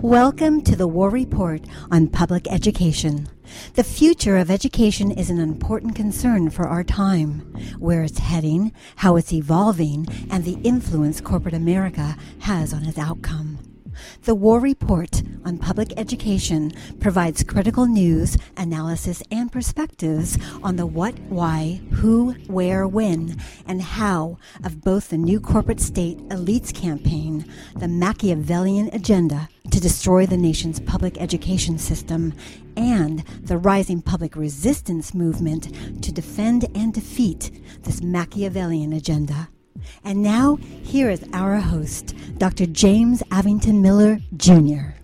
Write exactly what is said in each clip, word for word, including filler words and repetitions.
Welcome to the War Report on Public Education. The future of education is an important concern for our time. Where it's heading, how it's evolving, and the influence corporate America has on its outcome. The War Report on Public Education provides critical news, analysis, and perspectives on the what, why, who, where, when, and how of both the new corporate state elites campaign, the Machiavellian agenda to destroy the nation's public education system, and the rising public resistance movement to defend and defeat this Machiavellian agenda. And now, here is our host, Doctor James Avington Miller, Junior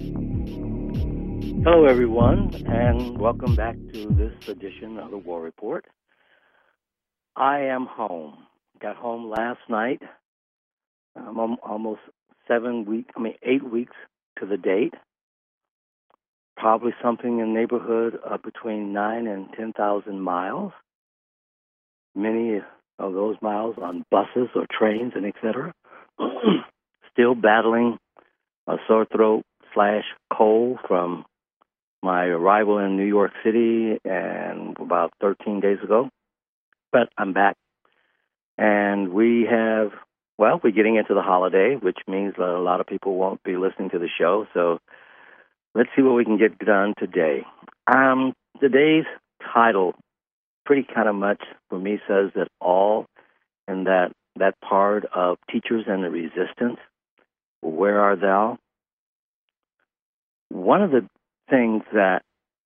Hello, everyone, and welcome back to this edition of the War Report. I am home. Got home last night. I'm almost seven weeks, I mean, eight weeks to the date. Probably something in the neighborhood of between nine and ten thousand miles. Many of those miles on buses or trains and et cetera. Still battling a sore throat slash cold from my arrival in New York City and about thirteen days ago. But I'm back. And we have, well, we're getting into the holiday, which means that a lot of people won't be listening to the show. So let's see what we can get done today. Um, today's title pretty kind of much, for me, says that all in that, that part of Teachers and the Resistance. Where are thou? One of the things that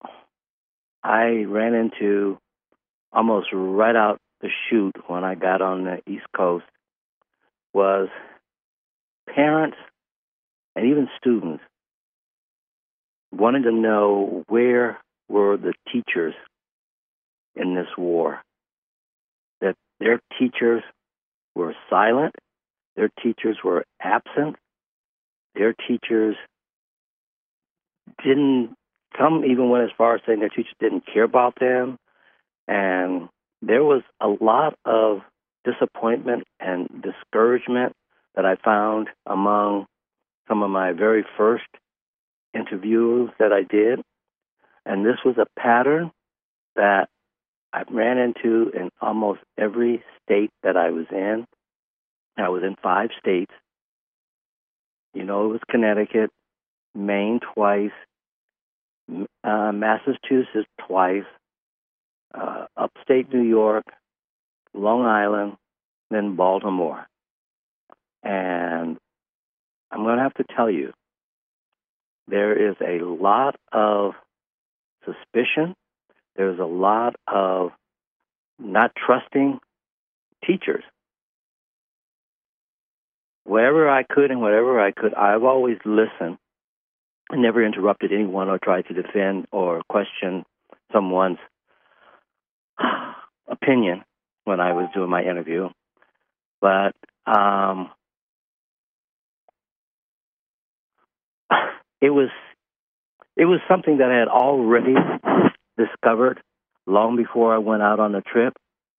I ran into almost right out the chute when I got on the East Coast was parents and even students wanted to know where were the teachers in this war, that their teachers were silent, their teachers were absent, their teachers didn't, some even went as far as saying their teachers didn't care about them, and there was a lot of disappointment and discouragement that I found among some of my very first interviews that I did, and this was a pattern that I ran into in almost every state that I was in. I was in five states. You know, it was Connecticut, Maine twice, uh, Massachusetts twice, uh, upstate New York, Long Island, then Baltimore. And I'm going to have to tell you, there is a lot of suspicion. There's a lot of not trusting teachers. Wherever I could and whatever I could, I've always listened. I never interrupted anyone or tried to defend or question someone's opinion when I was doing my interview. But um, it was it was something that I had already discovered long before I went out on the trip.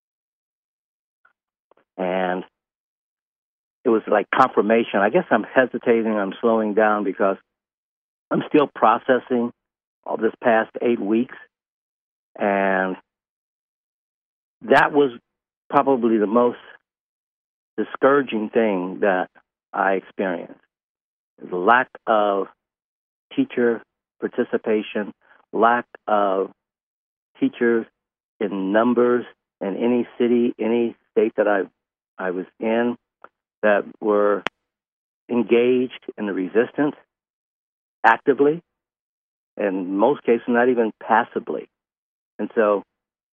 And it was like confirmation. I guess I'm hesitating, I'm slowing down because I'm still processing all this past eight weeks. And that was probably the most discouraging thing that I experienced. The lack of teacher participation, lack of teachers in numbers in any city, any state that I I was in that were engaged in the resistance actively, in most cases not even passively. And so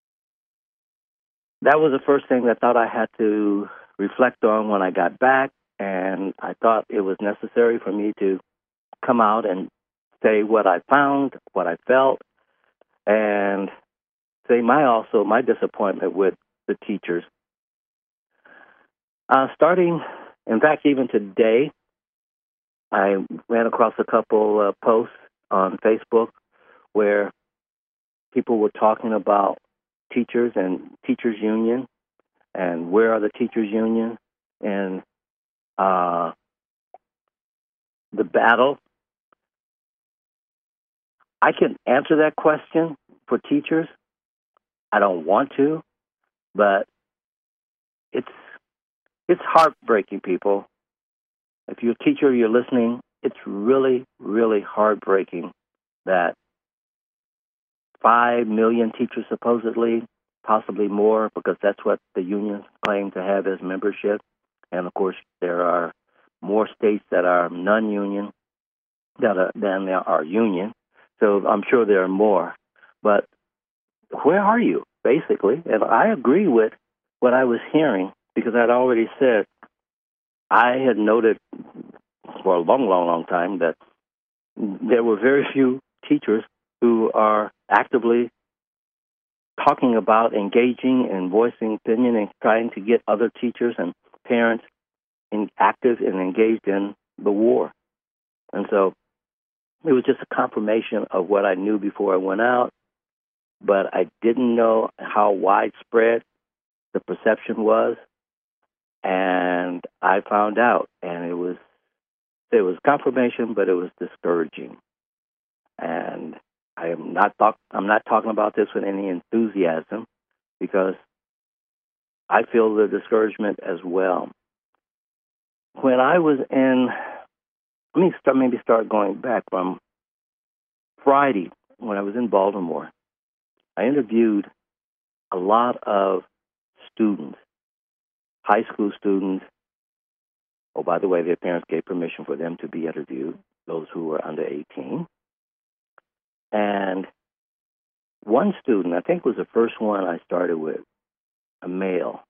that was the first thing that I thought I had to reflect on when I got back, and I thought it was necessary for me to come out and say what I found, what I felt, and say my also my disappointment with the teachers. Uh, starting, in fact, even today, I ran across a couple uh, posts on Facebook where people were talking about teachers and teachers union and where are the teachers union and uh, the battle I can answer that question for teachers. I don't want to, but it's it's heartbreaking, people. If you're a teacher, you're listening, it's really, really heartbreaking that five million teachers supposedly, possibly more, because that's what the unions claim to have as membership. And, of course, there are more states that are non-union that are, than there are union. So I'm sure there are more. But where are you, basically? And I agree with what I was hearing, because I'd already said I had noted for a long, long, long time that there were very few teachers who are actively talking about engaging and voicing opinion and trying to get other teachers and parents in, active and engaged in the war. And so it was just a confirmation of what I knew before I went out, but I didn't know how widespread the perception was, and I found out, and it was it was confirmation, but it was discouraging. And I am not talk, I'm not talking about this with any enthusiasm, because I feel the discouragement as well. When I was in, let me start, maybe start going back from Friday when I was in Baltimore. I interviewed a lot of students, high school students. Oh, by the way, their parents gave permission for them to be interviewed, those who were under eighteen. And one student, I think was the first one I started with, a male.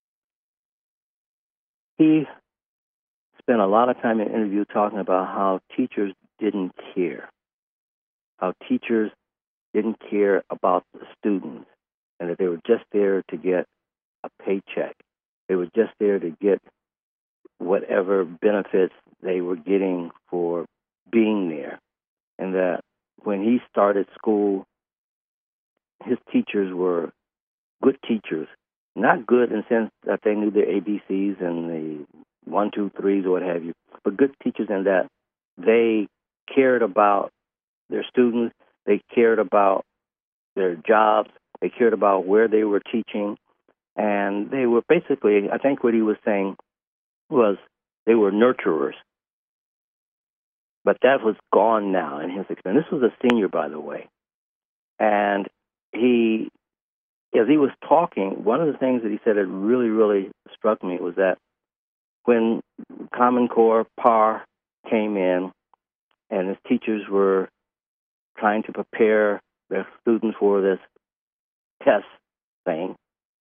He spent a lot of time in the interview talking about how teachers didn't care, how teachers didn't care about the students, and that they were just there to get a paycheck. They were just there to get whatever benefits they were getting for being there. And that when he started school, his teachers were good teachers. Not good in the sense that they knew their A B Cs and the one, two, threes, or what have you, but good teachers in that they cared about their students, they cared about their jobs, they cared about where they were teaching, and they were basically, I think what he was saying was they were nurturers. But that was gone now in his experience. This was a senior, by the way. And he, as he was talking, one of the things that he said that really, really struck me was that when Common Core P A R came in and his teachers were trying to prepare their students for this test thing,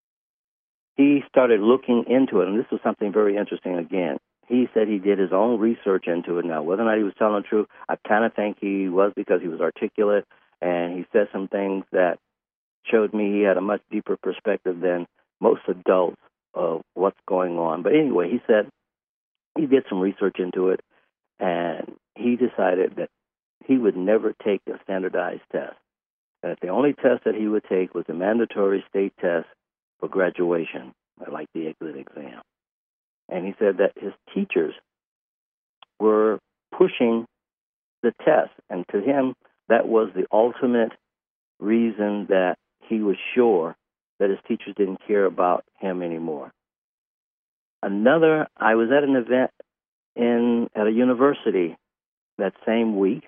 he started looking into it, and this was something very interesting again. He said he did his own research into it. Now, whether or not he was telling the truth, I kind of think he was, because he was articulate, and he said some things that showed me he had a much deeper perspective than most adults of what's going on. But anyway, he said he did some research into it, and he decided that he would never take a standardized test, and that the only test that he would take was a mandatory state test for graduation, like the exit exam. And he said that his teachers were pushing the test, and to him, that was the ultimate reason that he was sure that his teachers didn't care about him anymore. Another, I was at an event in at a university that same week,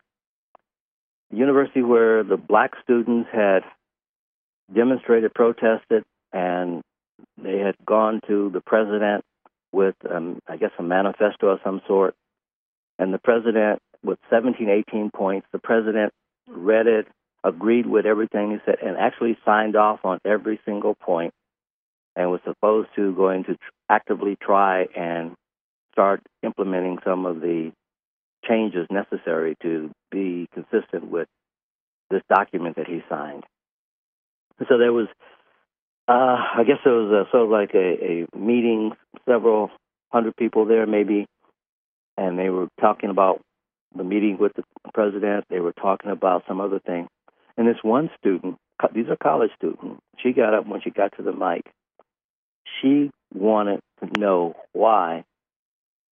a university where the black students had demonstrated, protested, and they had gone to the president with, um, I guess, a manifesto of some sort. And the president, with seventeen, eighteen points, the president read it, agreed with everything he said, and actually signed off on every single point, and was supposed to going to tr- actively try and start implementing some of the changes necessary to be consistent with this document that he signed. So there was, uh, I guess there was a, sort of like a, a meeting, several hundred people there maybe, and they were talking about the meeting with the president. They were talking about some other thing. And this one student, these are college students, she got up when she got to the mic. She wanted to know why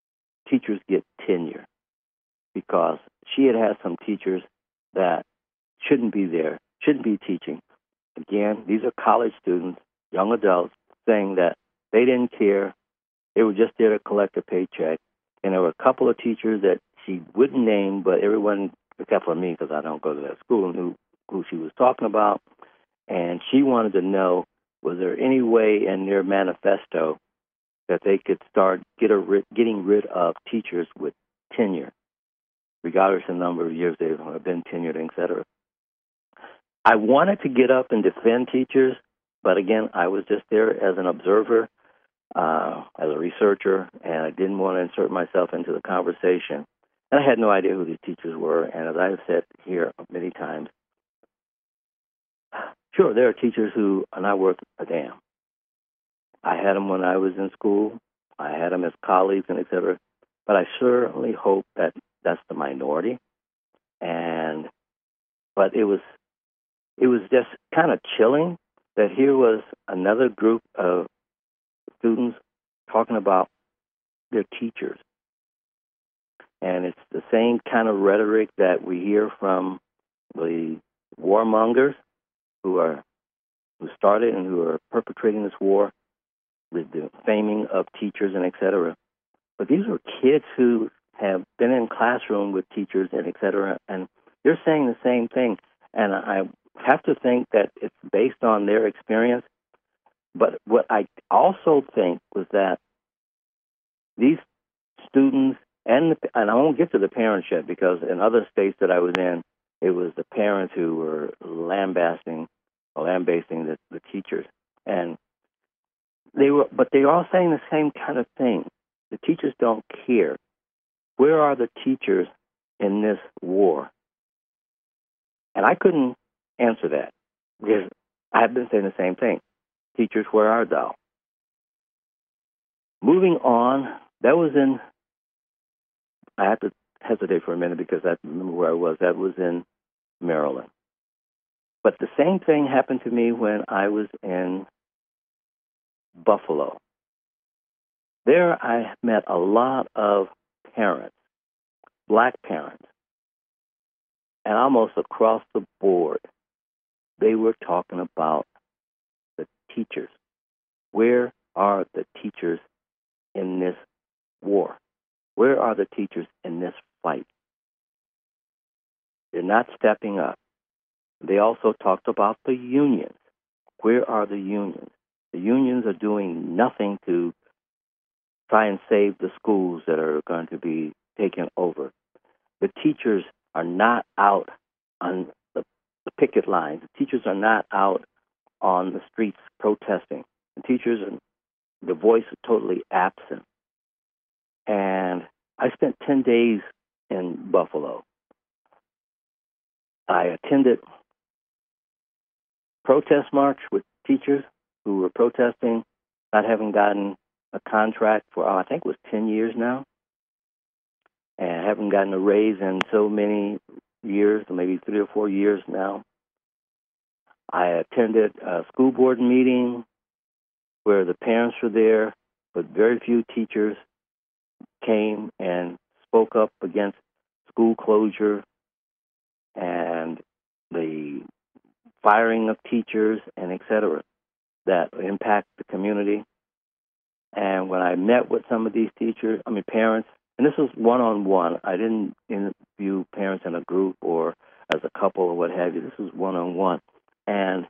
teachers get tenure, because she had had some teachers that shouldn't be there, shouldn't be teaching. Again, these are college students, young adults, saying that they didn't care. They were just there to collect a paycheck. And there were a couple of teachers that she wouldn't name, but everyone, except for me, because I don't go to that school, knew who she was talking about. And she wanted to know, was there any way in their manifesto that they could start get a, getting rid of teachers with tenure, regardless of the number of years they've been tenured, et cetera. I wanted to get up and defend teachers, but again, I was just there as an observer, uh, as a researcher, and I didn't want to insert myself into the conversation. And I had no idea who these teachers were, and as I've said here many times, sure, there are teachers who are not worth a damn. I had them when I was in school. I had them as colleagues and et cetera. But I certainly hope that that's the minority. And but it was it was just kind of chilling that here was another group of students talking about their teachers. And it's the same kind of rhetoric that we hear from the warmongers who are who started and who are perpetrating this war with the faming of teachers and et cetera. But these are kids who have been in classroom with teachers and et cetera, and they're saying the same thing. And I have to think that it's based on their experience. But what I also think was that these students, and, the, and I won't get to the parents yet, because in other states that I was in, it was the parents who were lambasting or lambasting the, the teachers. And they were, but they're all saying the same kind of thing. The teachers don't care. Where are the teachers in this war? And I couldn't answer that, because I've been saying the same thing. Teachers, where are thou? Moving on, that was in, I have to hesitate for a minute because I remember where I was. That was in Maryland. But the same thing happened to me when I was in Buffalo. There I met a lot of parents, black parents, and almost across the board, they were talking about the teachers. Where are the teachers in this war? Where are the teachers in this fight? They're not stepping up. They also talked about the unions. Where are the unions? The unions are doing nothing to try and save the schools that are going to be taken over. The teachers are not out on the, the picket lines. The teachers are not out on the streets protesting. The teachers, are, the voice is totally absent. And I spent ten days in Buffalo. I attended protest march with teachers who were protesting not having gotten a contract for, oh, I think it was ten years now, and haven't gotten a raise in so many years, maybe three or four years now. I attended a school board meeting where the parents were there, but very few teachers came and spoke up against school closure and the firing of teachers and et cetera that impact the community. And when I met with some of these teachers, I mean parents, and this was one-on-one. I didn't interview parents in a group or as a couple or what have you. This was one-on-one. And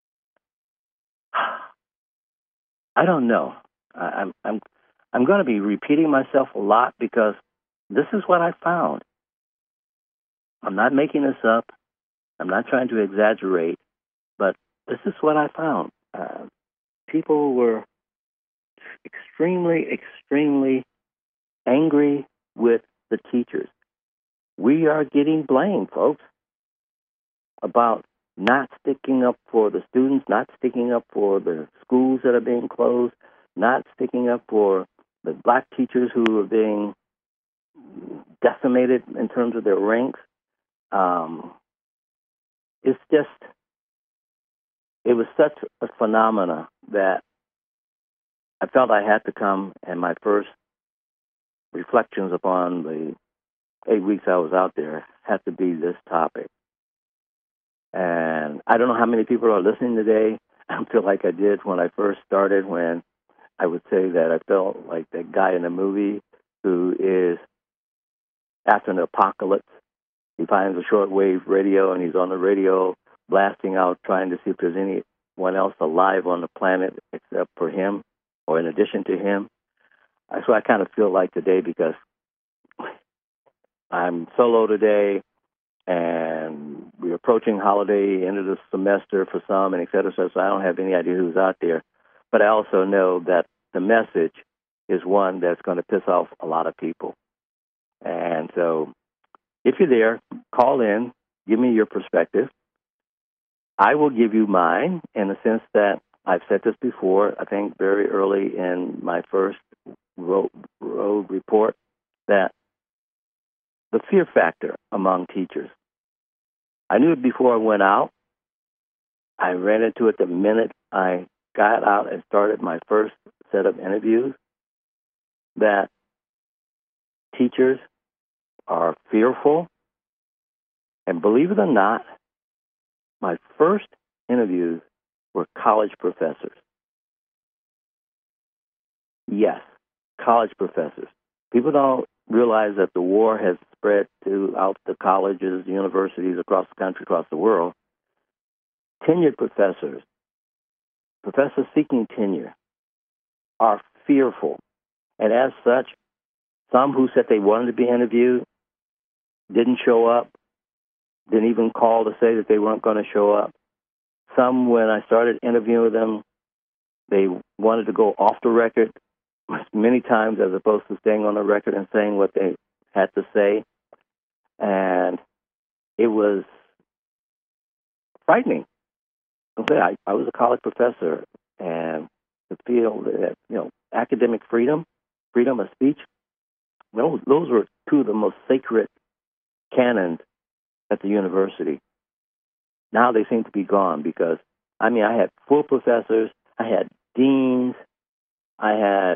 I don't know. I, I'm I'm I'm going to be repeating myself a lot because this is what I found. I'm not making this up. I'm not trying to exaggerate, but this is what I found. Uh, people were extremely, extremely angry with the teachers. We are getting blamed, folks, about not sticking up for the students, not sticking up for the schools that are being closed, not sticking up for the black teachers who are being decimated in terms of their ranks. Um, it's just, it was such a phenomena that I felt I had to come, and my first reflections upon the eight weeks I was out there had to be this topic. And I don't know how many people are listening today. I feel like I did when I first started, when I would say that I felt like that guy in the movie who is, after an apocalypse, he finds a shortwave radio and he's on the radio blasting out, trying to see if there's anyone else alive on the planet except for him or in addition to him. That's what I kind of feel like today, because I'm solo today and we're approaching holiday, end of the semester for some, and et cetera, so I don't have any idea who's out there. But I also know that the message is one that's going to piss off a lot of people. And so if you're there, call in, give me your perspective. I will give you mine in the sense that I've said this before, I think very early in my first road, road report, that the fear factor among teachers. I knew it before I went out. I ran into it the minute I got out and started my first set of interviews, that teachers are fearful. And believe it or not, my first interviews were college professors. Yes, college professors. People don't realize that the war has spread throughout the colleges, universities across the country, across the world. Tenured professors, professors seeking tenure, are fearful. And as such, some who said they wanted to be interviewed didn't show up, didn't even call to say that they weren't going to show up. Some, when I started interviewing them, they wanted to go off the record many times as opposed to staying on the record and saying what they had to say. And it was frightening. I, I was a college professor, and to feel that, you know, academic freedom, freedom of speech, those, those were two of the most sacred canons at the university. Now they seem to be gone because, I mean, I had full professors, I had deans, I had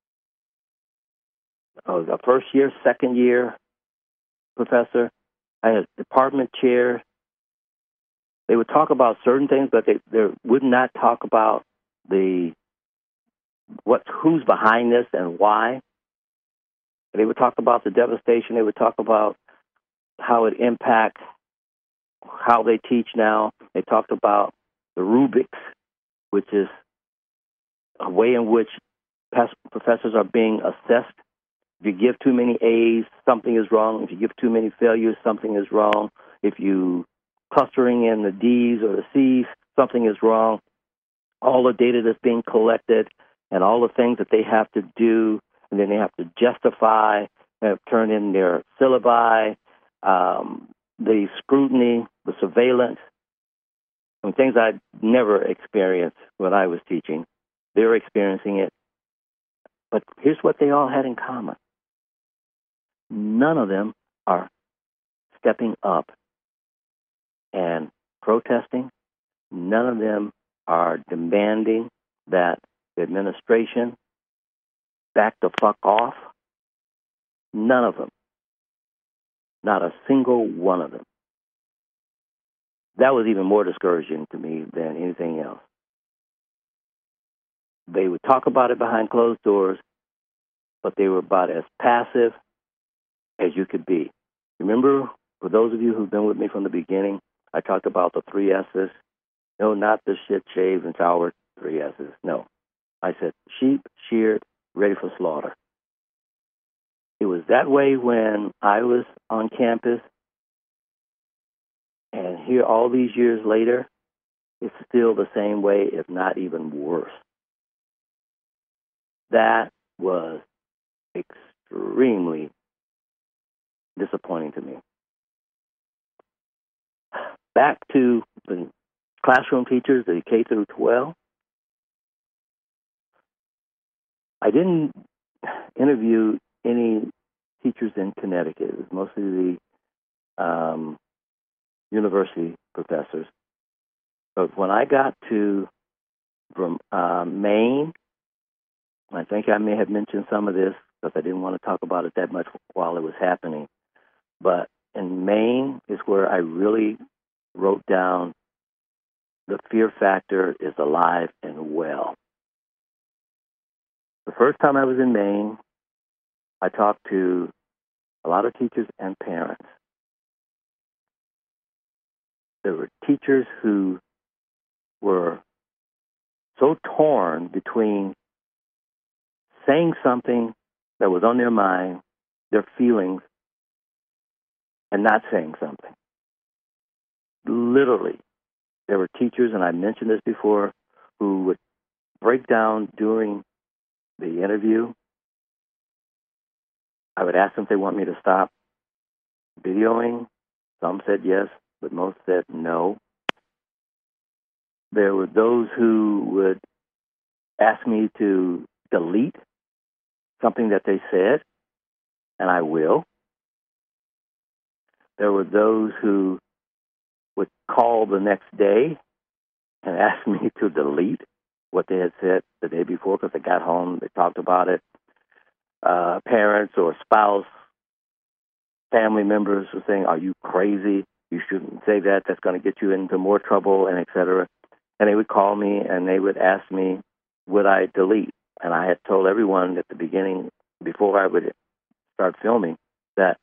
oh, a first year, second year professor, I had department chairs. They would talk about certain things, but they, they would not talk about the what who's behind this and why. They would talk about the devastation. They would talk about how it impacts how they teach now. They talked about the rubrics, which is a way in which professors are being assessed. If you give too many A's, something is wrong. If you give too many failures, something is wrong. If you clustering in the D's or the C's, something is wrong. All the data that's being collected and all the things that they have to do, and then they have to justify, have turn in their syllabi, um, the scrutiny, the surveillance, and things I'd never experienced when I was teaching. They're experiencing it. But here's what they all had in common. None of them are stepping up and protesting. None of them are demanding that the administration back the fuck off. None of them. Not a single one of them. That was even more discouraging to me than anything else. They would talk about it behind closed doors, but they were about as passive as you could be. Remember, for those of you who've been with me from the beginning, I talked about the three S's. No, not the shit, shaved, and showered three S's. No. I said sheep, sheared, ready for slaughter. It was that way when I was on campus, and here all these years later, it's still the same way, if not even worse. That was extremely disappointing to me. Back to the classroom teachers, the K through twelve. I didn't interview any teachers in Connecticut. It was mostly the um, university professors. But when I got to from uh, Maine, I think I may have mentioned some of this because I didn't want to talk about it that much while it was happening. But in Maine is where I really wrote down, the fear factor is alive and well. The first time I was in Maine, I talked to a lot of teachers and parents. There were teachers who were so torn between saying something that was on their mind, their feelings, and not saying something. Literally, there were teachers, and I mentioned this before, who would break down during the interview. I would ask them if they want me to stop videoing. Some said yes, but most said no. There were those who would ask me to delete something that they said, and I will. There were those who would call the next day and ask me to delete what they had said the day before because they got home, they talked about it. Uh, parents or spouse, family members were saying, "Are you crazy? You shouldn't say that. That's going to get you into more trouble," and et cetera. And they would call me and they would ask me, would I delete? And I had told everyone at the beginning, before I would start filming, that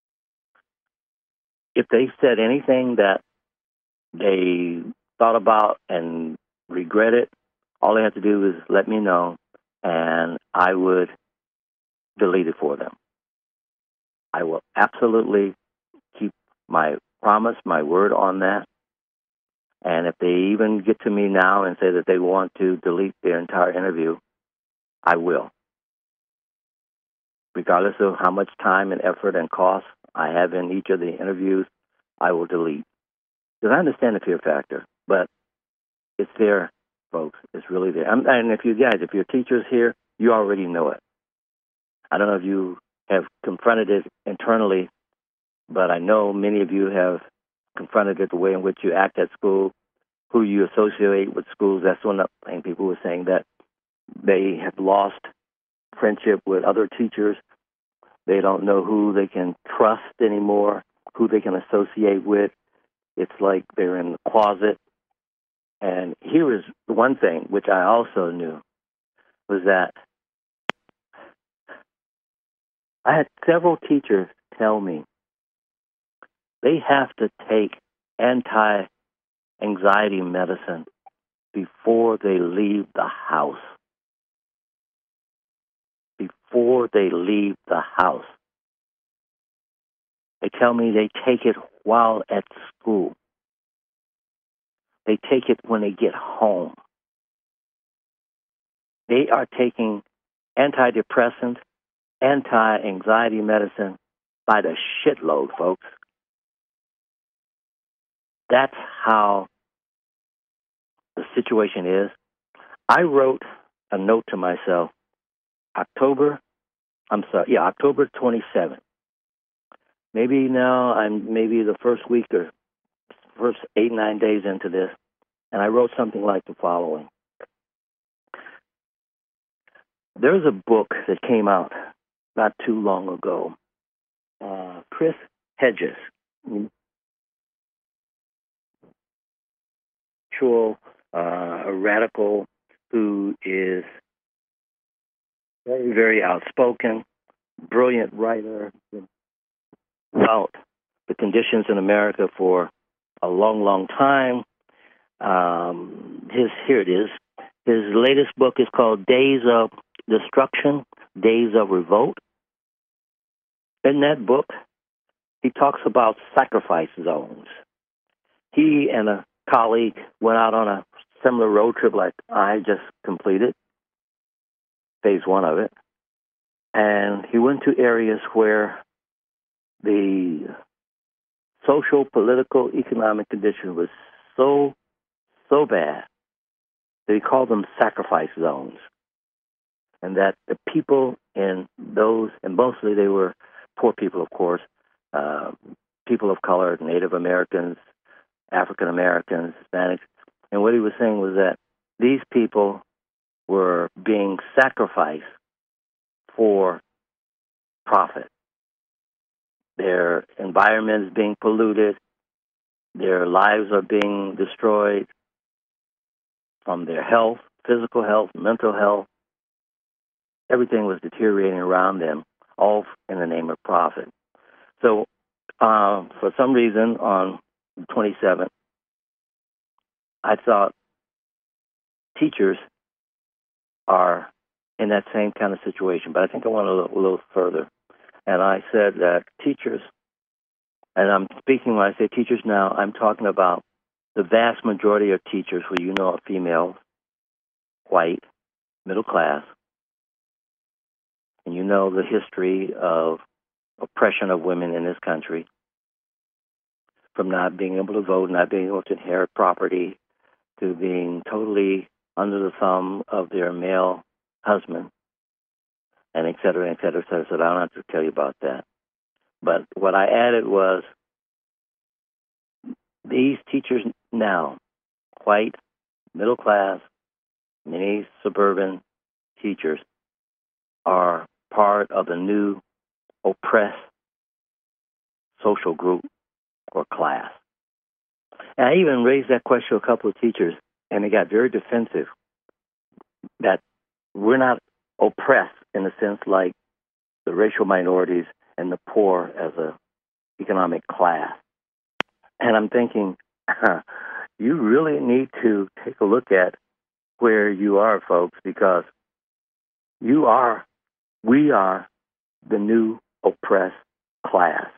if they said anything that they thought about and regretted, all they had to do was let me know, and I would delete it for them. I will absolutely keep my promise, my word on that. And if they even get to me now and say that they want to delete their entire interview, I will. Regardless of how much time and effort and cost I have in each of the interviews, I will delete. Because I understand the fear factor, but it's there, folks. It's really there. I'm, and if you guys, if you're teachers here, you already know it. I don't know if you have confronted it internally, but I know many of you have confronted it the way in which you act at school, who you associate with schools. That's one of the things people were saying, that they have lost friendship with other teachers. They don't know who they can trust anymore, who they can associate with. It's like they're in the closet. And here is one thing which I also knew, was that I had several teachers tell me they have to take anti-anxiety medicine before they leave the house. Before they leave the house. They tell me they take it while at school. They take it when they get home. They are taking antidepressant, anti-anxiety medicine by the shitload, folks. That's how the situation is. I wrote a note to myself, October, I'm sorry, yeah, October twenty-seventh. Maybe now I'm maybe the first week or first eight, nine days into this, and I wrote something like the following. There's a book that came out not too long ago. Uh, Chris Hedges, actual uh, a radical who is very, very outspoken, brilliant writer about the conditions in America for a long, long time. Um, his here it is. His latest book is called Days of Destruction, Days of Revolt. In that book, he talks about sacrifice zones. He and a colleague went out on a similar road trip like I just completed, phase one of it, and he went to areas where the social, political, economic condition was so, so bad that he called them sacrifice zones. And that the people in those, and mostly they were poor people, of course, uh, people of color, Native Americans, African Americans, Hispanics. And what he was saying was that these people were being sacrificed for profit. Their environment is being polluted. Their lives are being destroyed from their health, physical health, mental health. Everything was deteriorating around them, all in the name of profit. So, uh, for some reason, on the twenty-seventh, I thought teachers are in that same kind of situation, but I think I went a little, a little further. And I said that teachers, and I'm speaking when I say teachers now, I'm talking about the vast majority of teachers who you know are female, white, middle class, and you know the history of oppression of women in this country, from not being able to vote, not being able to inherit property, to being totally under the thumb of their male husband, and et cetera, et cetera, et cetera. So I don't have to tell you about that. But what I added was these teachers now, white, middle class, many suburban teachers, are part of the new oppressed social group or class. And I even raised that question to a couple of teachers, and they got very defensive that we're not oppressed in the sense like the racial minorities and the poor as a economic class. And I'm thinking, you really need to take a look at where you are, folks, because you are, we are the new oppressed class.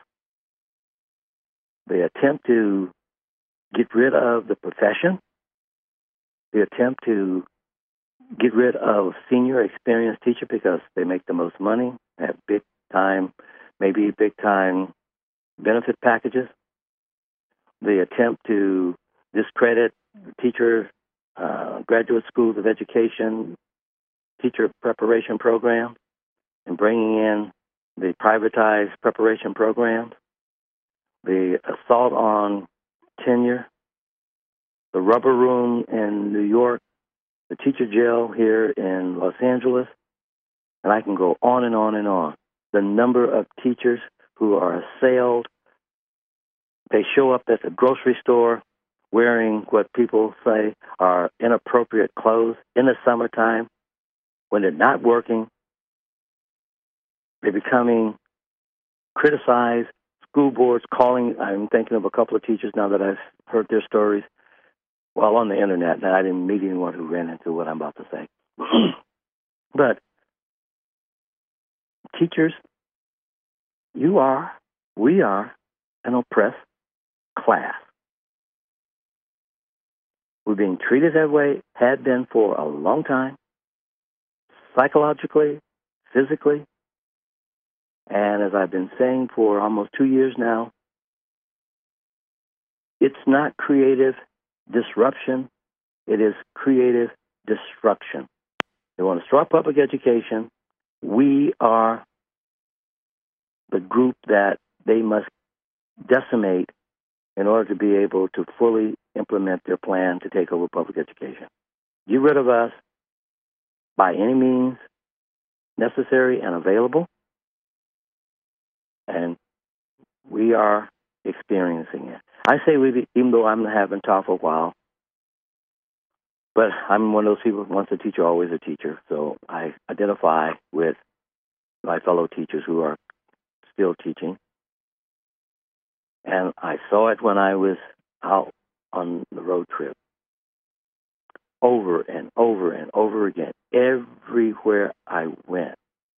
The attempt to get rid of the profession, the attempt to get rid of senior experienced teacher because they make the most money, have big time, maybe big time benefit packages, the attempt to discredit teacher, uh, graduate schools of education, teacher preparation programs, and bringing in the privatized preparation programs, the assault on tenure, the rubber room in New York, the teacher jail here in Los Angeles, and I can go on and on and on. The number of teachers who are assailed, they show up at the grocery store wearing what people say are inappropriate clothes in the summertime when they're not working. They're becoming criticized. School boards calling. I'm thinking of a couple of teachers now that I've heard their stories. Well, on the internet, and I didn't meet anyone who ran into what I'm about to say. But teachers, you are, we are an oppressed class. We're being treated that way, had been for a long time, psychologically, physically, and as I've been saying for almost two years now, it's not creative disruption, it is creative destruction. They want to destroy public education. We are the group that they must decimate in order to be able to fully implement their plan to take over public education. Get rid of us by any means necessary and available, and we are experiencing it. I say we, even though I'm having taught for a while, but I'm one of those people, once a teacher, always a teacher. So I identify with my fellow teachers who are still teaching. And I saw it when I was out on the road trip. Over and over and over again, everywhere I went.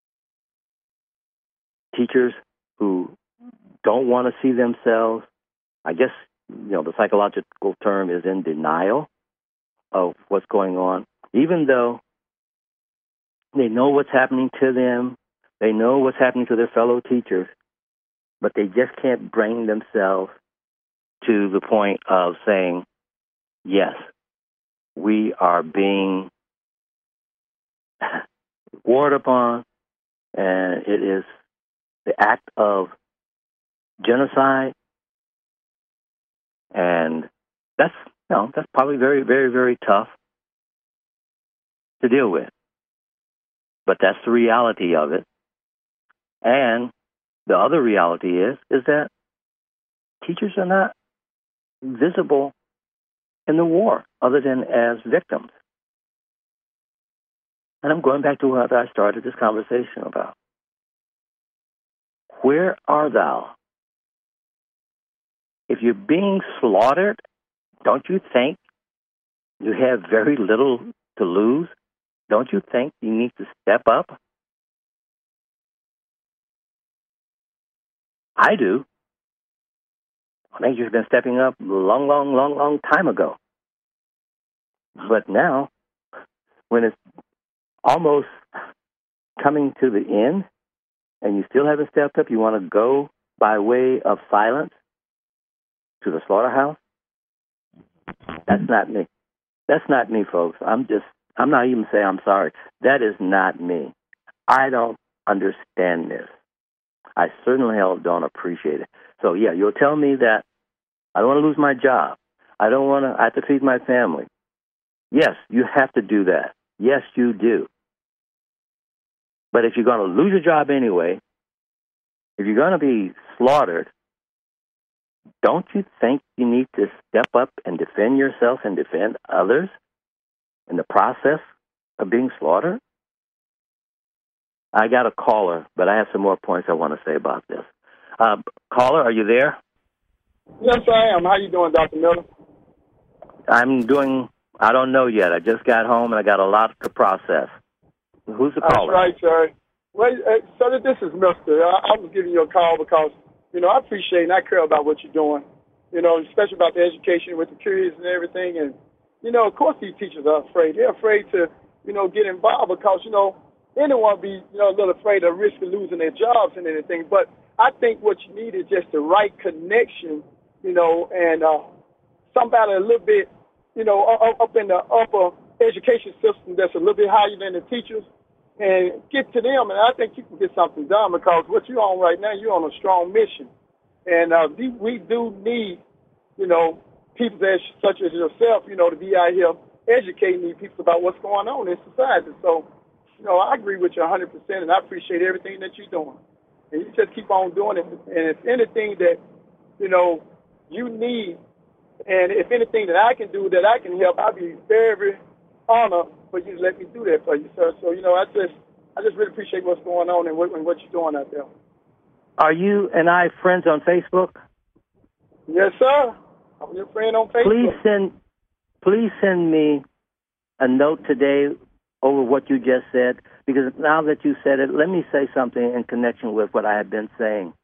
Teachers who don't want to see themselves, I guess, you know, the psychological term is in denial of what's going on, even though they know what's happening to them, they know what's happening to their fellow teachers, but they just can't bring themselves to the point of saying, yes, we are being warred upon, and it is the act of genocide, and that's, you know, that's probably very, very, very tough to deal with. But that's the reality of it. And the other reality is, is that teachers are not visible in the war other than as victims. And I'm going back to what I started this conversation about. Where art thou? If you're being slaughtered, don't you think you have very little to lose? Don't you think you need to step up? I do. I think you've been stepping up a long, long, long, long time ago. But now, when it's almost coming to the end and you still haven't stepped up, you want to go by way of silence to the slaughterhouse? That's not me. That's not me, folks. I'm just, I'm not even saying I'm sorry. That is not me. I don't understand this. I certainly don't appreciate it. So, yeah, you'll tell me that I don't want to lose my job. I don't want to, I have to feed my family. Yes, you have to do that. Yes, you do. But if you're going to lose your job anyway, if you're going to be slaughtered, don't you think you need to step up and defend yourself and defend others in the process of being slaughtered? I got a caller, but I have some more points I want to say about this. Uh, caller, are you there? Yes, I am. How you doing, Doctor Miller? I'm doing, I don't know yet. I just got home and I got a lot to process. Who's the caller? That's right, sir. Well, uh, so this is Mister I, I was giving you a call because, you know, I appreciate and I care about what you're doing, you know, especially about the education with the kids and everything. And, you know, of course these teachers are afraid. They're afraid to, you know, get involved because, you know, anyone be, you know, a little afraid of risk of losing their jobs and anything. But I think what you need is just the right connection, you know, and uh, somebody a little bit, you know, up in the upper education system that's a little bit higher than the teachers, and get to them, and I think you can get something done because what you're on right now, you're on a strong mission. And uh, we do need, you know, people that, such as yourself, you know, to be out here educating these people about what's going on in society. So, you know, I agree with you one hundred percent, and I appreciate everything that you're doing. And you just keep on doing it. And if anything that, you know, you need, and if anything that I can do that I can help, I'll be very, very honored for you to let me do that for you, sir. So, you know, I just I just really appreciate what's going on and what, and what you're doing out there. Are you and I friends on Facebook? Yes, sir. I'm your friend on Facebook. Please send, please send me a note today over what you just said, because now that you said it, let me say something in connection with what I have been saying.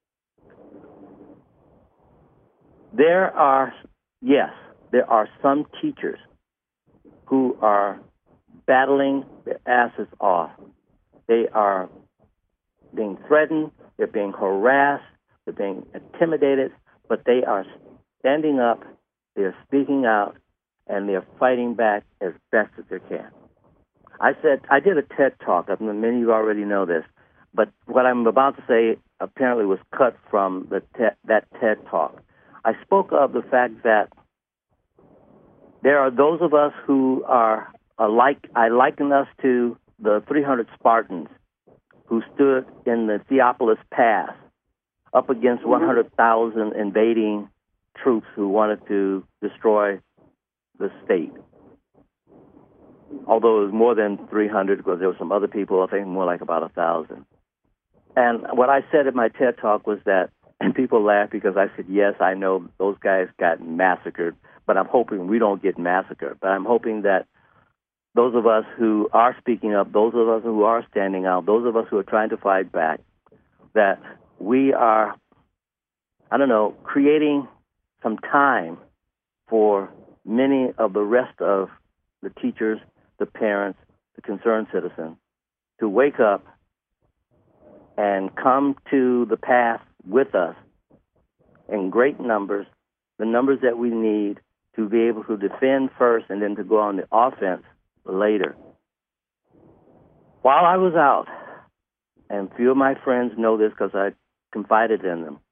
There are, yes, there are some teachers who are battling their asses off. They are being threatened, they're being harassed, they're being intimidated, but they are standing up, they're speaking out, and they're fighting back as best as they can. I said, I did a TED Talk. I mean, many of you already know this, but what I'm about to say apparently was cut from the te- that TED Talk. I spoke of the fact that there are those of us who are, are like, I liken us to the three hundred Spartans who stood in the Theopolis Pass up against one hundred thousand invading troops who wanted to destroy the state. Although it was more than three hundred because there were some other people, I think more like about one thousand. And what I said in my TED Talk was that, and people laughed because I said, yes, I know those guys got massacred, but I'm hoping we don't get massacred. But I'm hoping that those of us who are speaking up, those of us who are standing out, those of us who are trying to fight back, that we are, I don't know, creating some time for many of the rest of the teachers, the parents, the concerned citizens to wake up and come to the path with us in great numbers, the numbers that we need to be able to defend first and then to go on the offense later. While I was out, and few of my friends know this because I confided in them,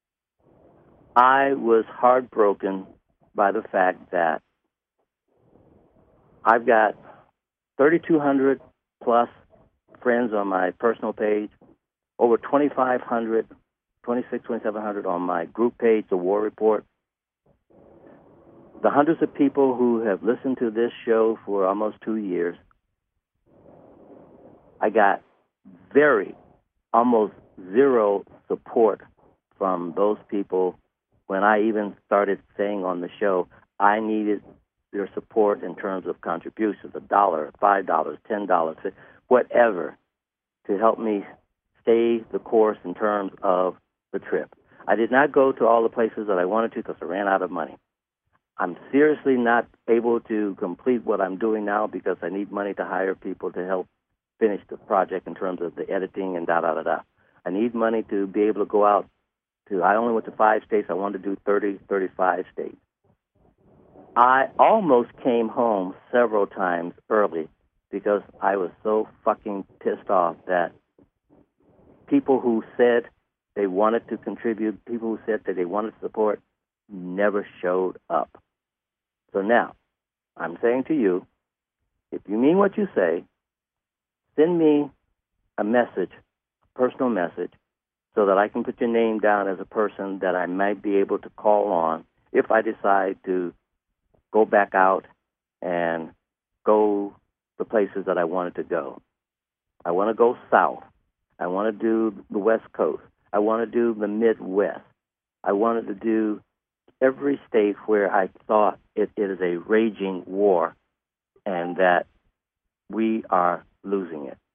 I was heartbroken by the fact that I've got thirty-two hundred plus friends on my personal page, over twenty-five hundred, twenty-six, twenty-seven hundred on my group page, The War Report. the hundreds of people who have listened to this show for almost two years, I got very, almost zero support from those people when I even started saying on the show I needed their support in terms of contributions, a dollar, five dollars, ten dollars, whatever, to help me stay the course in terms of the trip. I did not go to all the places that I wanted to because I ran out of money. I'm seriously not able to complete what I'm doing now because I need money to hire people to help finish the project in terms of the editing and da-da-da-da. I need money to be able to go out to, I only went to five states. I wanted to do thirty, thirty-five states. I almost came home several times early because I was so fucking pissed off that people who said they wanted to contribute, people who said that they wanted to support, never showed up. So now, I'm saying to you, if you mean what you say, send me a message, a personal message, so that I can put your name down as a person that I might be able to call on if I decide to go back out and go the places that I wanted to go. I want to go south. I want to do the West Coast. I want to do the Midwest. I wanted to do every state where I thought it, it is a raging war and that we are losing it.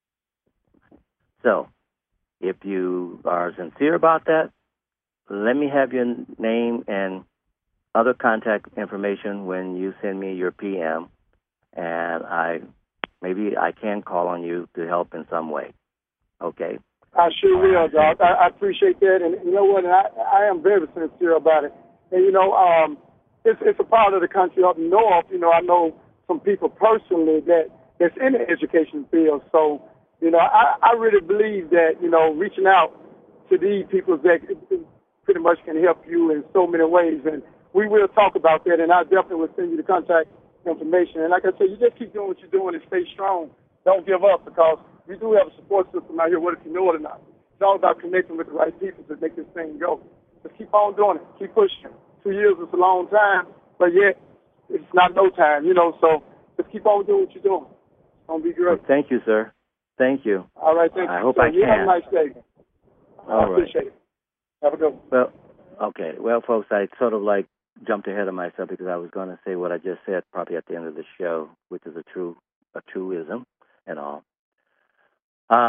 So, if you are sincere about that, let me have your name and other contact information when you send me your P M, and I maybe I can call on you to help in some way. Okay? I sure will, Doc. I, I appreciate that, and you know what? And I, I am very sincere about it. And you know, um, it's it's a part of the country up north. You know, I know some people personally that that's in the education field. So, you know, I, I really believe that you know, reaching out to these people that pretty much can help you in so many ways. And we will talk about that, and I definitely will send you the contact information. And like I said, you just keep doing what you're doing and stay strong. Don't give up, because we do have a support system out here, whether you know it or not. It's all about connecting with the right people to make this thing go. Just keep on doing it. Keep pushing. Two years is a long time, but yet it's not no time, you know. So just keep on doing what you're doing. It's going to be great. Well, thank you, sir. Thank you. All right, thank I you. hope so I you can. have a nice day. All I right. appreciate it. Have a good one. Well, okay. Well, folks, I sort of like jumped ahead of myself because I was going to say what I just said probably at the end of the show, which is a true a truism and all. Uh,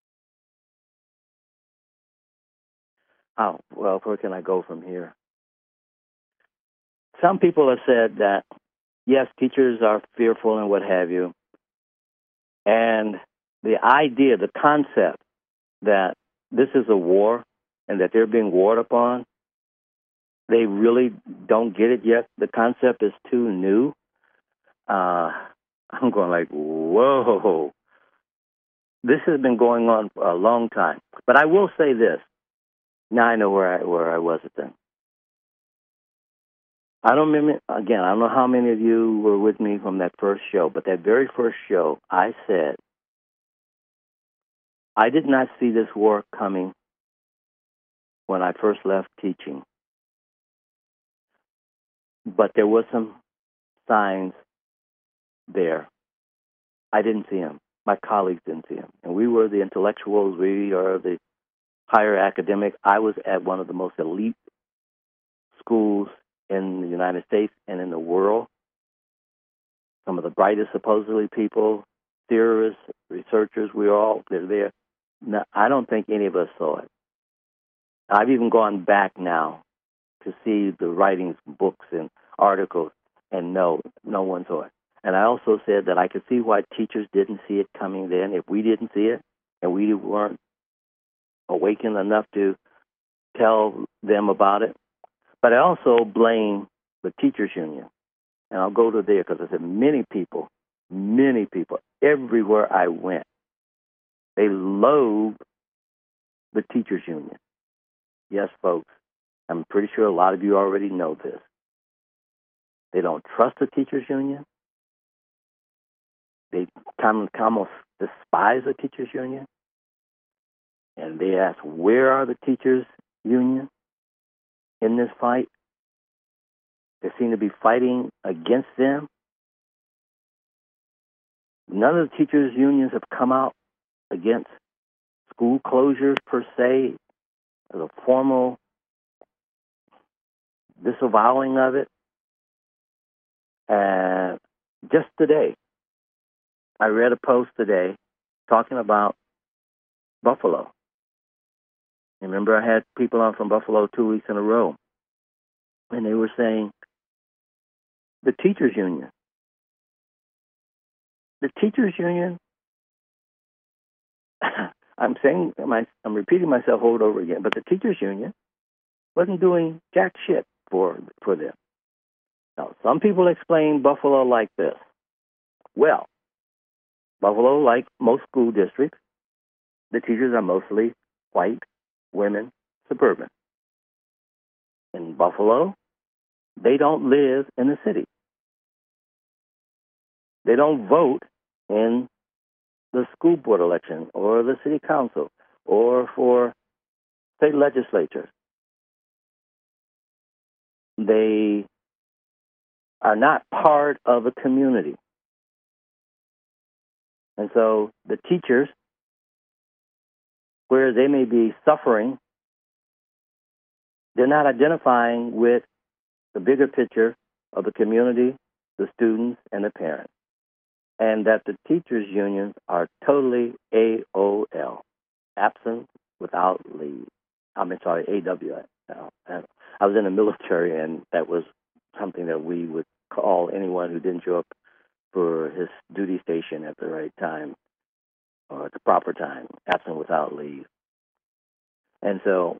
oh, well, where can I go from here? Some people have said that, yes, teachers are fearful and what have you. And the idea, the concept that this is a war and that they're being warred upon, they really don't get it yet. The concept is too new. Uh, I'm going like, whoa. This has been going on for a long time. But I will say this. Now I know where I, where I was at then. I don't remember, again, I don't know how many of you were with me from that first show, but that very first show, I said, I did not see this war coming when I first left teaching. But there were some signs there. I didn't see them. My colleagues didn't see them. And we were the intellectuals. We are the higher academic. I was at one of the most elite schools in the United States and in the world. Some of the brightest, supposedly, people, theorists, researchers, we were all they're there. Now, I don't think any of us saw it. I've even gone back now to see the writings, books, and articles, and no, no one saw it. And I also said that I could see why teachers didn't see it coming then. If we didn't see it, and we weren't awakened enough to tell them about it. But I also blame the teachers union. And I'll go to there because I said many people, many people, everywhere I went, they loathe the teachers union. Yes, folks, I'm pretty sure a lot of you already know this. They don't trust the teachers union. They kind of almost despise the teachers union. And they ask, where are the teachers union in this fight? They seem to be fighting against them. None of the teachers' unions have come out against school closures per se, as a formal disavowing of it. And just today, I read a post today talking about Buffalo. Remember, I had people on from Buffalo two weeks in a row, and they were saying the teachers' union, the teachers' union. I'm saying, I'm repeating myself over and over again, but the teachers' union wasn't doing jack shit for for them. Now, some people explain Buffalo like this. Well, Buffalo, like most school districts, the teachers are mostly white, women, suburban. In Buffalo, they don't live in the city. They don't vote in the school board election or the city council or for state legislatures. They are not part of a community. And so the teachers, where they may be suffering, they're not identifying with the bigger picture of the community, the students, and the parents. And that the teachers' unions are totally A O L, absent without leave. I'm sorry, A W L. I was in the military, and that was something that we would call anyone who didn't show up for his duty station at the right time or at the proper time, absent without leave. And so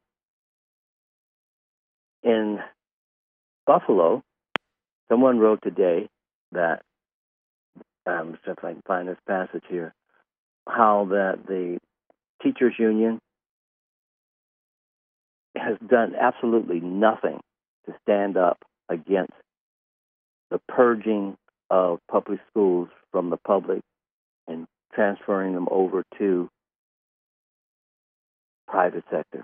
in Buffalo, someone wrote today that, um, if I can find this passage here, how that the teachers' union has done absolutely nothing to stand up against the purging of public schools from the public and transferring them over to private sector.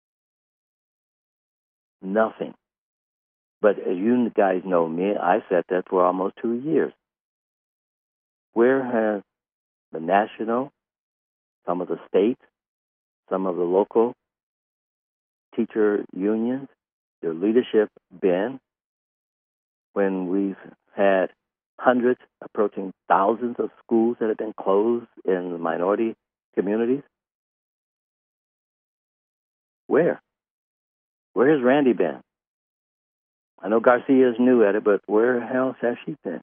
Nothing. But as you guys know me, I said that for almost two years. Where has the national, some of the states, some of the local teacher unions, their leadership been when we've had hundreds, approaching thousands of schools that have been closed in the minority communities? Where? Where has Randy been? I know Garcia's new at it, but where else has she been?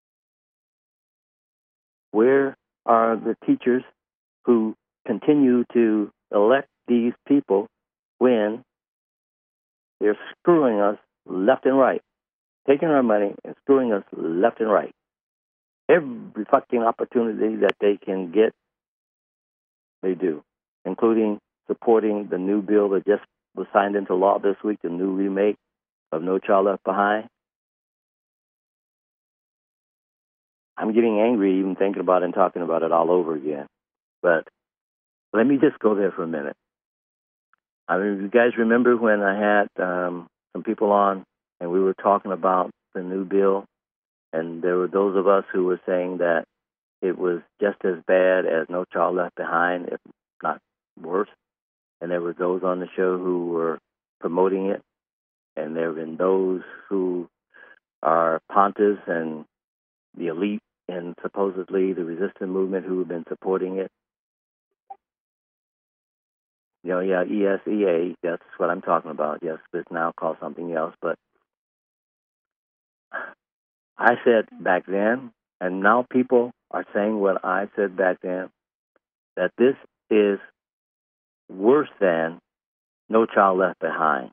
Where are the teachers who continue to elect these people when they're screwing us left and right, taking our money and screwing us left and right? Every fucking opportunity that they can get, they do, including supporting the new bill that just was signed into law this week, the new remake of No Child Left Behind. I'm getting angry even thinking about it and talking about it all over again. But let me just go there for a minute. I mean, you guys remember when I had um, some people on and we were talking about the new bill, and there were those of us who were saying that it was just as bad as No Child Left Behind, if not worse. And there were those on the show who were promoting it, and there have been those who are Pontus and the elite and supposedly the resistance movement who have been supporting it. You know, yeah, E S E A, that's what I'm talking about. Yes, it's now called something else. But I said back then, and now people are saying what I said back then, that this is worse than No Child Left Behind.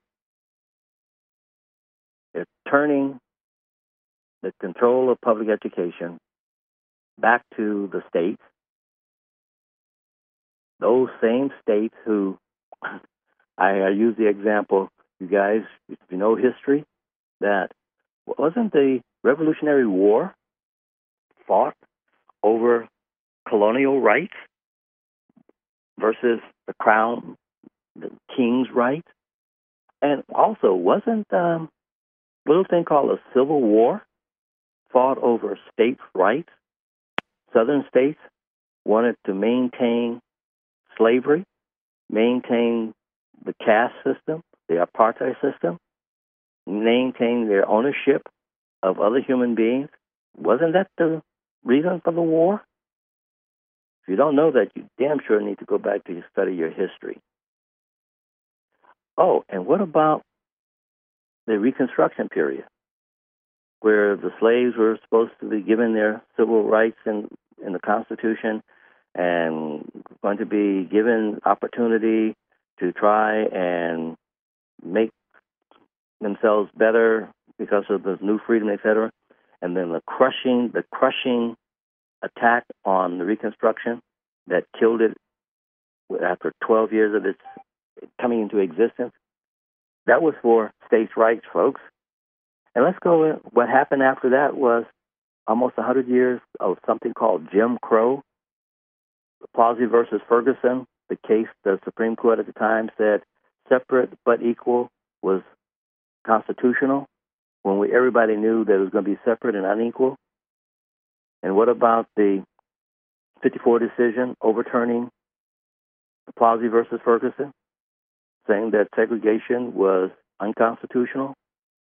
They're turning the control of public education back to the states. Those same states who, I, I use the example, you guys, if you know history, that wasn't the Revolutionary War fought over colonial rights versus the crown, the king's rights? And also, wasn't um, little thing called a civil war fought over states' rights. Southern states wanted to maintain slavery, maintain the caste system, the apartheid system, maintain their ownership of other human beings. Wasn't that the reason for the war? If you don't know that, you damn sure need to go back to study your history. Oh, and what about the Reconstruction period, where the slaves were supposed to be given their civil rights in, in the Constitution and going to be given opportunity to try and make themselves better because of the new freedom, et cetera. And then the crushing, the crushing attack on the Reconstruction that killed it after twelve years of its coming into existence. That was for states' rights, folks. And let's go in. What happened after that was almost one hundred years of something called Jim Crow. Plessy versus Ferguson, the case the Supreme Court at the time said separate but equal was constitutional, when we everybody knew that it was going to be separate and unequal. And what about the fifty-four decision overturning Plessy versus Ferguson, saying that segregation was unconstitutional?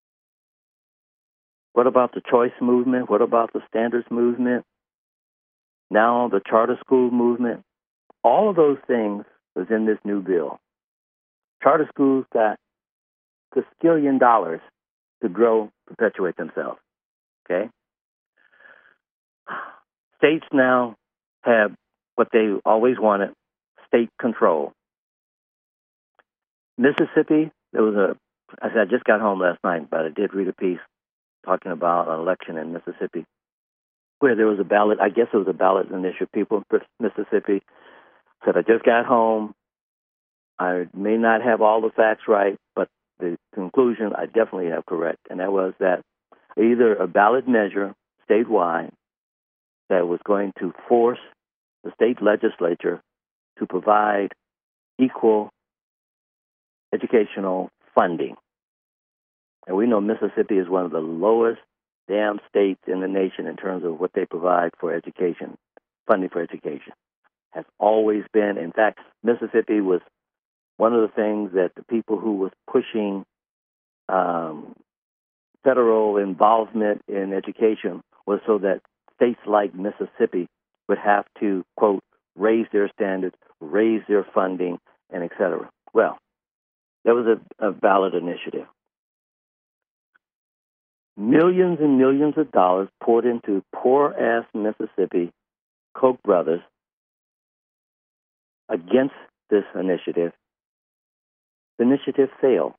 What about the choice movement? What about the standards movement? Now the charter school movement? All of those things was in this new bill. Charter schools got a skillion dollars to grow, perpetuate themselves. Okay? States now have what they always wanted, state control. Mississippi, there was a, I said I just got home last night, but I did read a piece talking about an election in Mississippi where there was a ballot, I guess it was a ballot initiative. People in Mississippi said, I just got home. I may not have all the facts right, but the conclusion I definitely have correct, and that was that either a ballot measure statewide that was going to force the state legislature to provide equal educational funding. And we know Mississippi is one of the lowest damn states in the nation in terms of what they provide for education, funding for education. Has always been. In fact, Mississippi was one of the things that the people who was pushing um, federal involvement in education was so that states like Mississippi would have to, quote, raise their standards, raise their funding, and et cetera. Well, that was a, a valid initiative. Millions and millions of dollars poured into poor-ass Mississippi, Koch brothers, against this initiative. The initiative failed.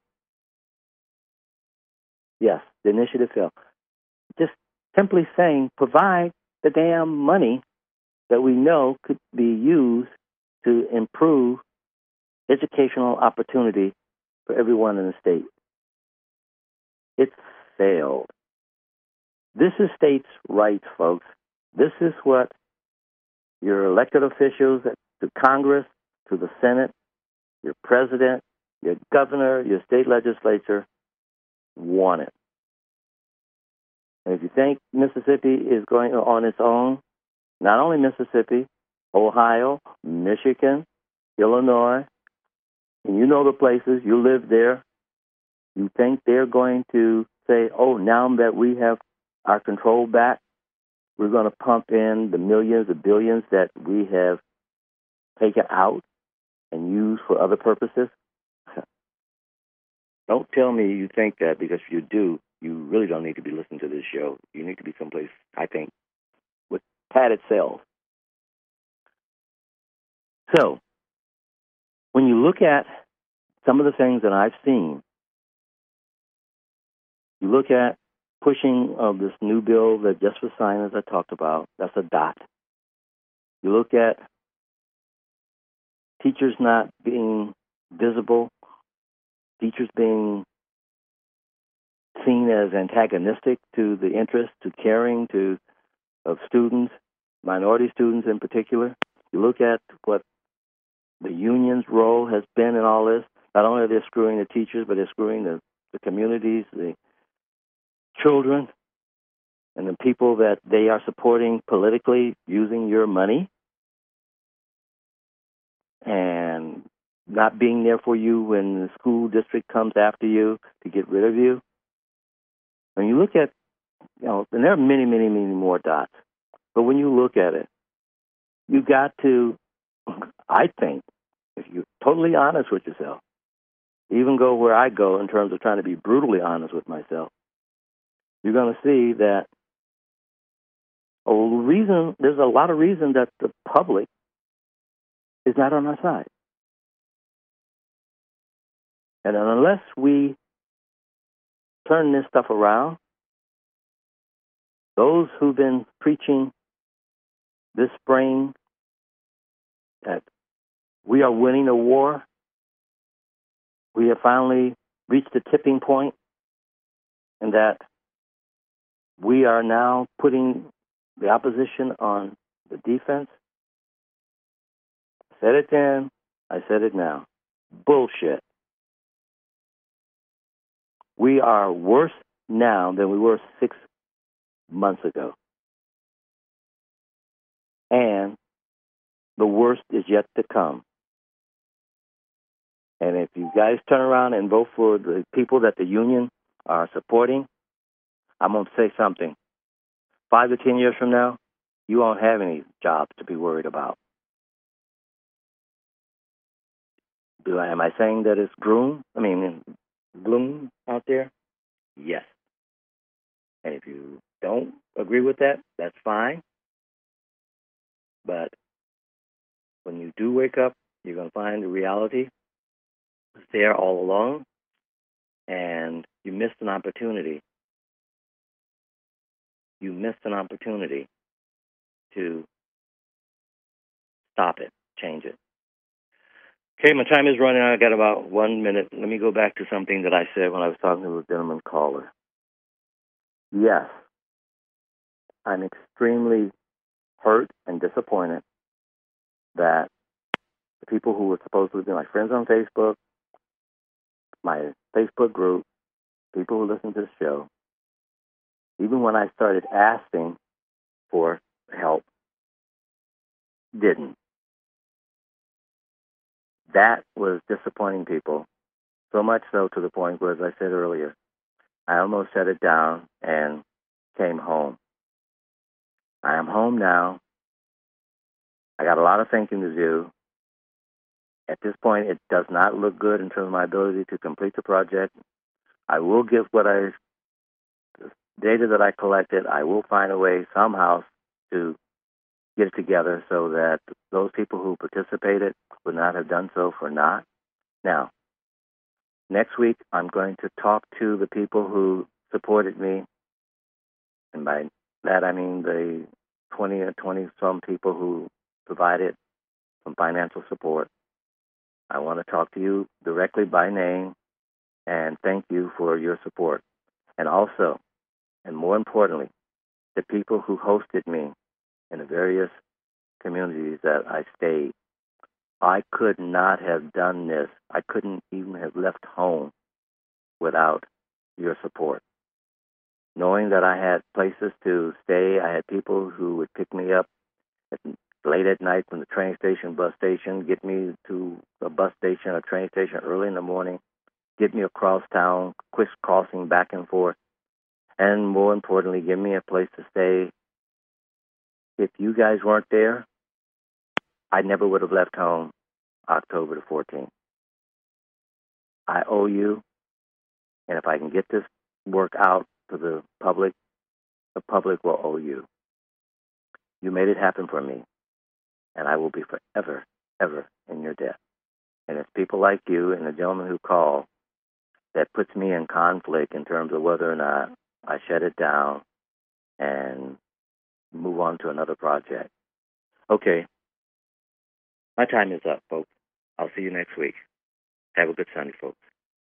Yes, the initiative failed. Just simply saying, provide the damn money that we know could be used to improve educational opportunity for everyone in the state. It failed. This is states' rights, folks. This is what your elected officials, to Congress, to the Senate, your president, your governor, your state legislature wanted. And if you think Mississippi is going on its own, not only Mississippi, Ohio, Michigan, Illinois, and you know the places, you live there, you think they're going to say, oh, now that we have our control back, we're going to pump in the millions of billions that we have taken out and used for other purposes? Don't tell me you think that, because if you do, you really don't need to be listening to this show. You need to be someplace, I think, with padded cells. So, when you look at some of the things that I've seen, you look at pushing of this new bill that just was signed, as I talked about, that's a dot. You look at teachers not being visible, teachers being seen as antagonistic to the interest, to caring to of students, minority students in particular. You look at what the union's role has been in all this. Not only are they screwing the teachers, but they're screwing the, the communities, the children and the people that they are supporting politically using your money and not being there for you when the school district comes after you to get rid of you. When you look at, you know, and there are many, many, many more dots, but when you look at it, you got to, I think, if you're totally honest with yourself, even go where I go in terms of trying to be brutally honest with myself, you're going to see that oh, the reason, there's a lot of reason that the public is not on our side. And unless we turn this stuff around, those who've been preaching this spring that we are winning a war, we have finally reached a tipping point, and that we are now putting the opposition on the defense. I said it then, I said it now. Bullshit. We are worse now than we were six months ago. And the worst is yet to come. And if you guys turn around and vote for the people that the union are supporting, I'm going to say something. Five to ten years from now, you won't have any jobs to be worried about. Do I, am I saying that it's gloom? I mean, gloom out there? Yes. And if you don't agree with that, that's fine. But when you do wake up, you're going to find the reality is there all along, and you missed an opportunity. You missed an opportunity to stop it, change it. Okay, my time is running out. I got about one minute. Let me go back to something that I said when I was talking to the gentleman caller. Yes, I'm extremely hurt and disappointed that the people who were supposed to be my friends on Facebook, my Facebook group, people who listen to the show, even when I started asking for help, didn't. That was disappointing people, so much so to the point where, as I said earlier, I almost set it down and came home. I am home now. I got a lot of thinking to do. At this point, it does not look good in terms of my ability to complete the project. I will give what I, the data that I collected, I will find a way somehow to get it together so that those people who participated would not have done so for naught. Now, next week, I'm going to talk to the people who supported me, and by that I mean the twenty or twenty-some people who provided some financial support. I want to talk to you directly by name and thank you for your support. And also, and more importantly, the people who hosted me in the various communities that I stayed. I could not have done this. I couldn't even have left home without your support. Knowing that I had places to stay, I had people who would pick me up at, late at night from the train station, bus station, get me to a bus station, a train station early in the morning, get me across town, quick crossing back and forth, and more importantly, give me a place to stay. If you guys weren't there, I never would have left home October the fourteenth. I owe you, and if I can get this work out to the public, the public will owe you. You made it happen for me, and I will be forever, ever in your debt. And it's people like you and the gentleman who called that puts me in conflict in terms of whether or not I shut it down and move on to another project. Okay. My time is up, folks. I'll see you next week. Have a good Sunday, folks.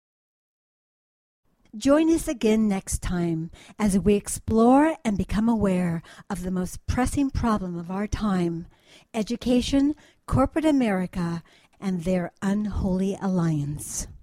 Join us again next time as we explore and become aware of the most pressing problem of our time, education, corporate America, and their unholy alliance.